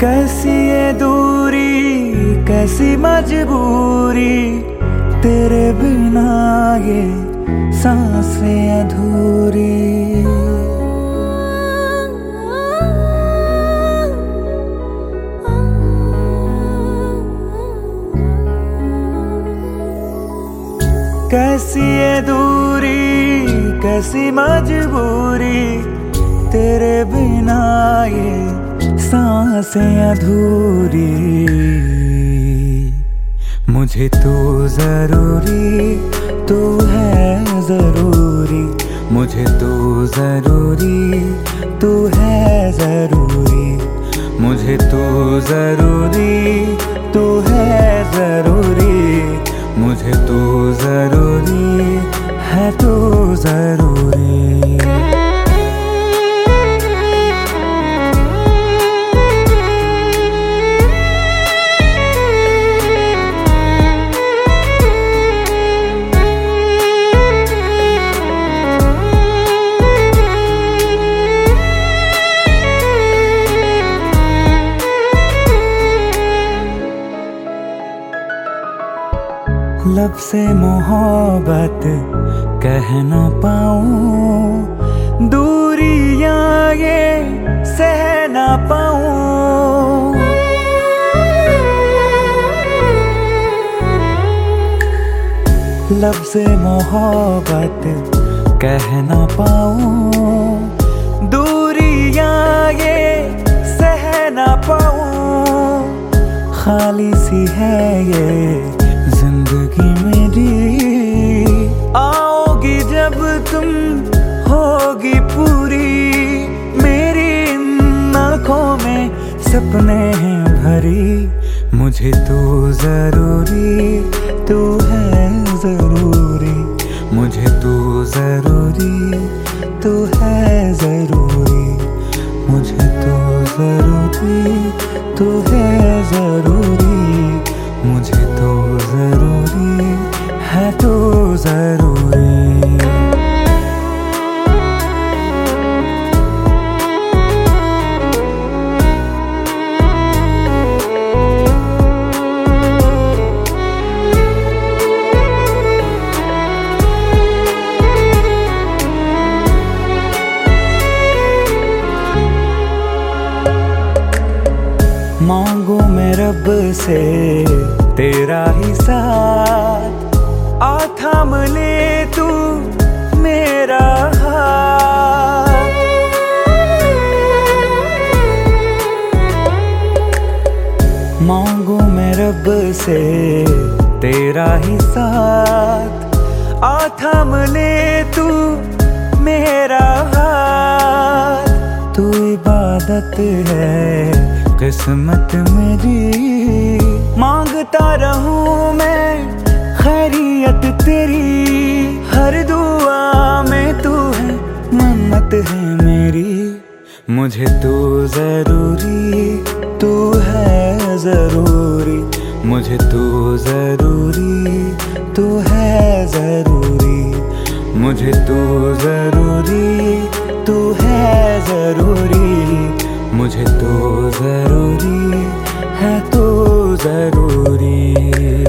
कैसी ये दूरी, कैसी मजबूरी, तेरे बिना ये सांसें अधूरी। कैसी ये दूरी, कैसी मजबूरी, तेरे बिना ये सांसें अधूरी। मुझे तू जरूरी, तू है जरूरी, मुझे तू जरूरी, तू है जरूरी, मुझे तू जरूरी, तू है जरूरी, मुझे तू जरूरी है, तू जरूरी। लब से मोहब्बत कह न पाऊं, दूरियां ये सह न पाऊं। लब से मोहब्बत कह न पाऊं, दूरियां ये सह न पाऊं। खाली सी है ये जिंदगी मेरी, आओगी जब तुम होगी पूरी। मेरी इन आँखों में सपने हैं भरी, मुझे तू जरूरी, तू है जरूरी, मुझे तू जरूरी, तू है जरूरी, मुझे तू जरूरी, तू है जरूरी, मुझे तो जरूरी है, तो जरूरी। मांगू मैं रब से तेरा ही साथ, आ थाम ले तू मेरा हाथ। मांगू मैं रब से तेरा ही साथ, आ थाम ले तू मेरा हाथ। तू इबादत है किस्मत मेरी, मांगता रहूं मैं खैरियत तेरी। हर दुआ में तू है, मन्नत है मेरी। मुझे तू जरूरी, तू है जरूरी, मुझे तू जरूरी, तू है जरूरी, मुझे तू जरूरी, तू है जरूरी, मुझे तो जरूरी है, तो जरूरी।